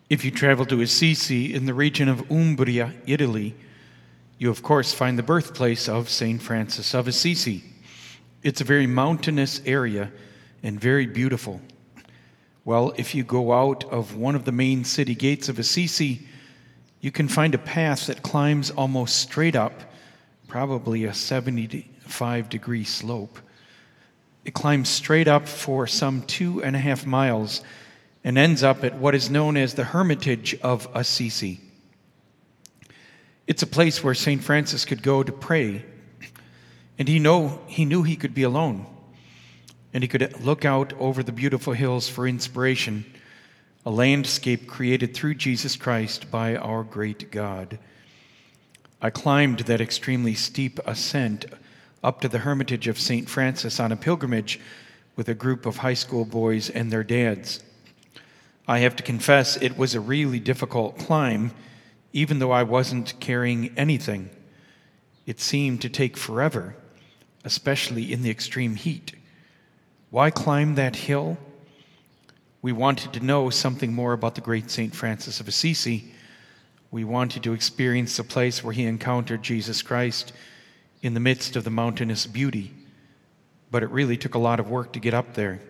If you travel to Assisi in the region of Umbria, Italy, you of course find the birthplace of St. Francis of Assisi. It's a very mountainous area and very beautiful. Well, if you go out of one of the main city gates of Assisi, you can find a path that climbs almost straight up, probably a 75-degree slope. It climbs straight up for some 2.5 miles and ends up at what is known as the Hermitage of Assisi. It's a place where St. Francis could go to pray, and he knew he could be alone, and he could look out over the beautiful hills for inspiration, a landscape created through Jesus Christ by our great God. I climbed that extremely steep ascent up to the Hermitage of St. Francis on a pilgrimage with a group of high school boys and their dads. I have to confess it was a really difficult climb, even though I wasn't carrying anything. It seemed to take forever, especially in the extreme heat. Why climb that hill? We wanted to know something more about the great St. Francis of Assisi. We wanted to experience the place where he encountered Jesus Christ in the midst of the mountainous beauty. But it really took a lot of work to get up there.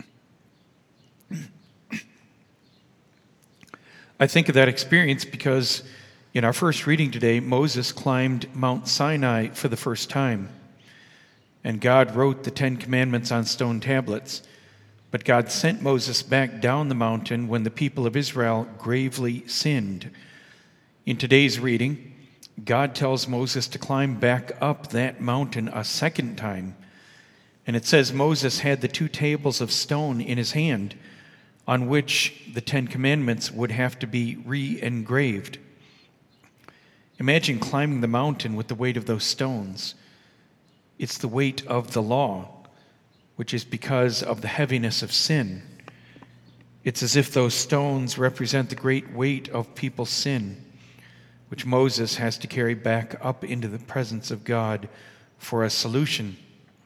I think of that experience because in our first reading today, Moses climbed Mount Sinai for the first time. And God wrote the 10 Commandments on stone tablets. But God sent Moses back down the mountain when the people of Israel gravely sinned. In today's reading, God tells Moses to climb back up that mountain a second time. And it says Moses had the 2 tables of stone in his hand on which the 10 Commandments would have to be re-engraved. Imagine climbing the mountain with the weight of those stones. It's the weight of the law, which is because of the heaviness of sin. It's as if those stones represent the great weight of people's sin, which Moses has to carry back up into the presence of God for a solution.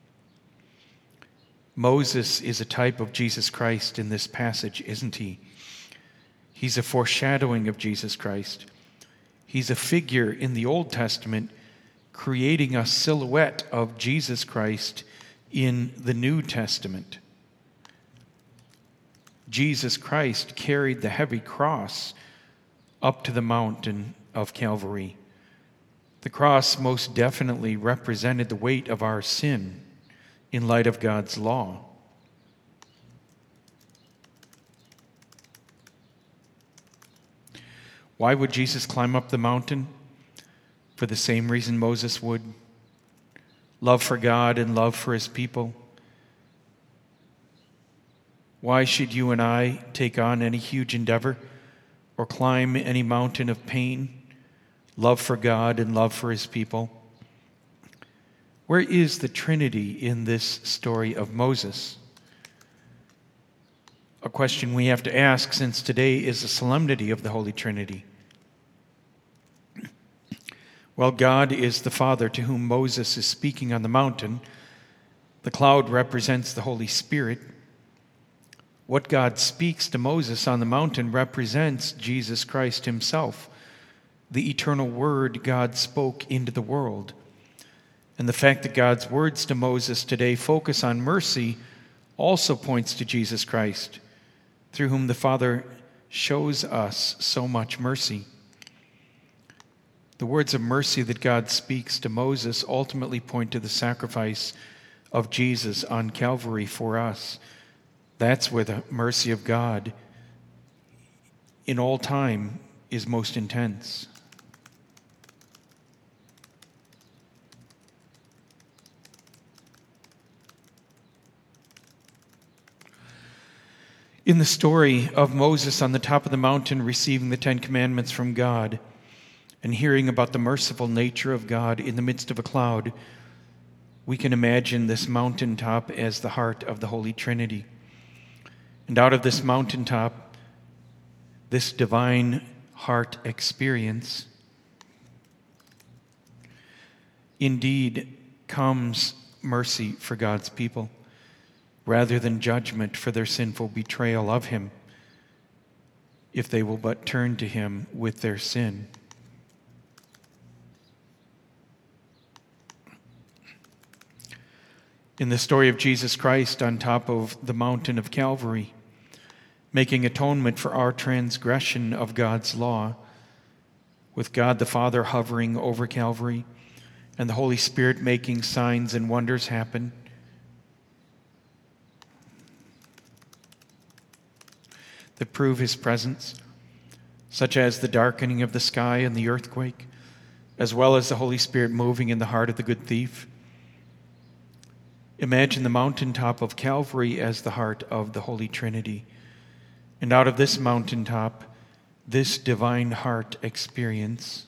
Moses is a type of Jesus Christ in this passage, isn't he? He's a foreshadowing of Jesus Christ. He's a figure in the Old Testament creating a silhouette of Jesus Christ in the New Testament. Jesus Christ carried the heavy cross up to the mountain of Calvary. The cross most definitely represented the weight of our sin in light of God's law. Why would Jesus climb up the mountain? For the same reason Moses would. Love for God and love for his people. Why should you and I take on any huge endeavor or climb any mountain of pain? Love for God and love for his people. Where is the Trinity in this story of Moses? A question we have to ask since today is the solemnity of the Holy Trinity. Well, God is the Father to whom Moses is speaking on the mountain. The cloud represents the Holy Spirit. What God speaks to Moses on the mountain represents Jesus Christ himself, the eternal word God spoke into the world. And the fact that God's words to Moses today focus on mercy also points to Jesus Christ, through whom the Father shows us so much mercy. The words of mercy that God speaks to Moses ultimately point to the sacrifice of Jesus on Calvary for us. That's where the mercy of God in all time is most intense. In the story of Moses on the top of the mountain receiving the 10 Commandments from God and hearing about the merciful nature of God in the midst of a cloud, we can imagine this mountaintop as the heart of the Holy Trinity. And out of this mountaintop, this divine heart experience, indeed comes mercy for God's people, rather than judgment for their sinful betrayal of him. if they will but turn to him with their sin. In the story of Jesus Christ on top of the mountain of Calvary, making atonement for our transgression of God's law, with God the Father hovering over Calvary and the Holy Spirit making signs and wonders happen, that prove his presence, such as the darkening of the sky and the earthquake, as well as the Holy Spirit moving in the heart of the good thief. Imagine the mountaintop of Calvary as the heart of the Holy Trinity. And out of this mountaintop, this divine heart experience,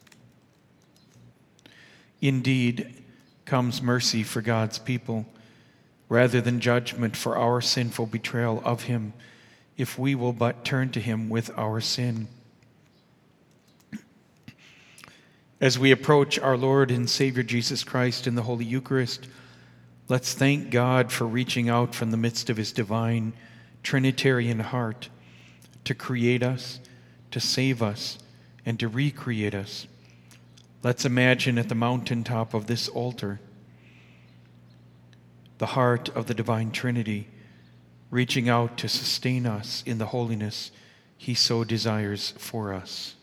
indeed, comes mercy for God's people, rather than judgment for our sinful betrayal of him, if we will but turn to him with our sin. As we approach our Lord and Savior Jesus Christ in the Holy Eucharist, let's thank God for reaching out from the midst of his divine Trinitarian heart to create us, to save us, and to recreate us. Let's imagine at the mountaintop of this altar the heart of the divine Trinity reaching out to sustain us in the holiness he so desires for us.